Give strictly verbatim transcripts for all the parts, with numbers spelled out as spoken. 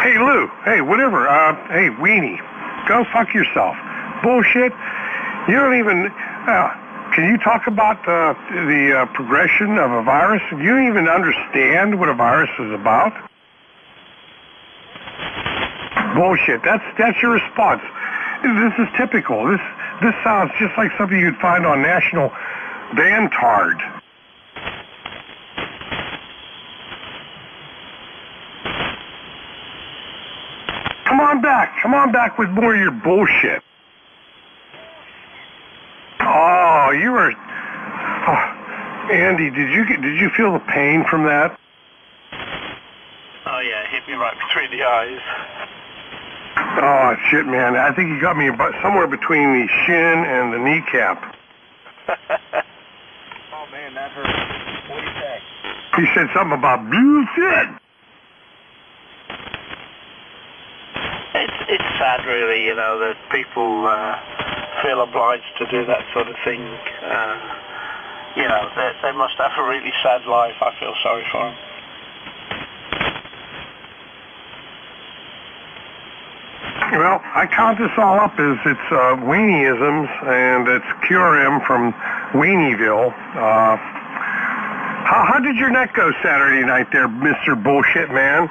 Hey, Lou. Hey, whatever. Uh, hey, Weenie. Go fuck yourself. Bullshit. You don't even... Uh, can you talk about uh, the uh, progression of a virus? You don't even understand what a virus is about? Bullshit. That's that's your response. This is typical. This this sounds just like something you'd find on National Bantard. Come on back. Come on back with more of your bullshit. Oh, you were... Oh, Andy, did you get, did you feel the pain from that? Oh, yeah, it hit me right between the eyes. Oh, shit, man. I think you got me about somewhere between the shin and the kneecap. Oh, man, that hurt. What do you say? He said something about bullshit. It's, it's sad, really, you know, that people uh, feel obliged to do that sort of thing. Uh, you know, they, they must have a really sad life. I feel sorry for them. Well, I count this all up as it's uh, Weenie-isms, and it's Q R M from Weenieville. Uh, how, how did your neck go Saturday night there, Mister Bullshit Man?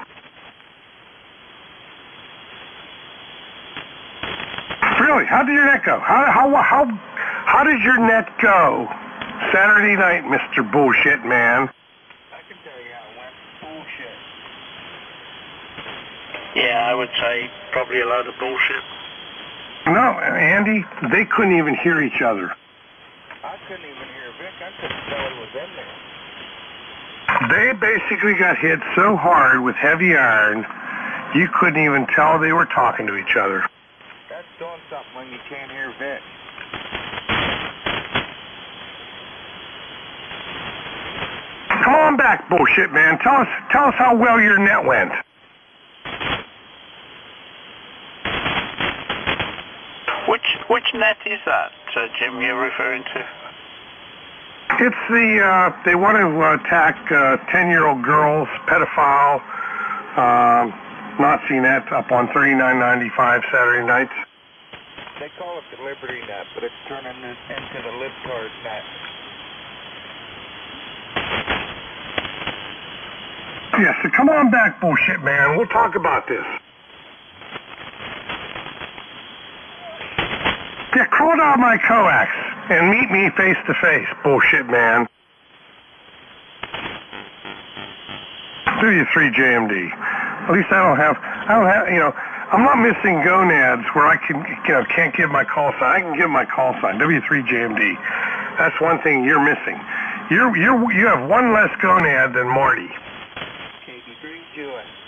Really? How did your neck go? How how how how did your net go Saturday night, Mister Bullshit Man? I can tell you how it went. Bullshit. Yeah, I would say probably a load of bullshit. No, Andy, they couldn't even hear each other. I couldn't even hear Vic. I couldn't tell he was in there. They basically got hit so hard with heavy iron, you couldn't even tell they were talking to each other. That's doing something when you can't hear Vic. Come on back, Bullshit Man. Tell us, tell us how well your net went. Which which net is that, uh, Jim, you're referring to? It's the, uh, they want to attack uh, ten-year-old girls, pedophile, uh, Nazi net up on thirty-nine ninety-five Saturday nights. They call it the Liberty net, but it's turning into the Libtard net. Yeah, so come on back, Bullshit Man. We'll talk about this. Yeah, crawl down my coax and meet me face to face, Bullshit Man. thirty-three J M D. At least I don't have, I don't have, you know, I'm not missing gonads where I can, you know, can't give my call sign. I can give my call sign, W three J M D. That's one thing you're missing. You're, you're, you have one less gonad than Marty. Okay, you agree to it.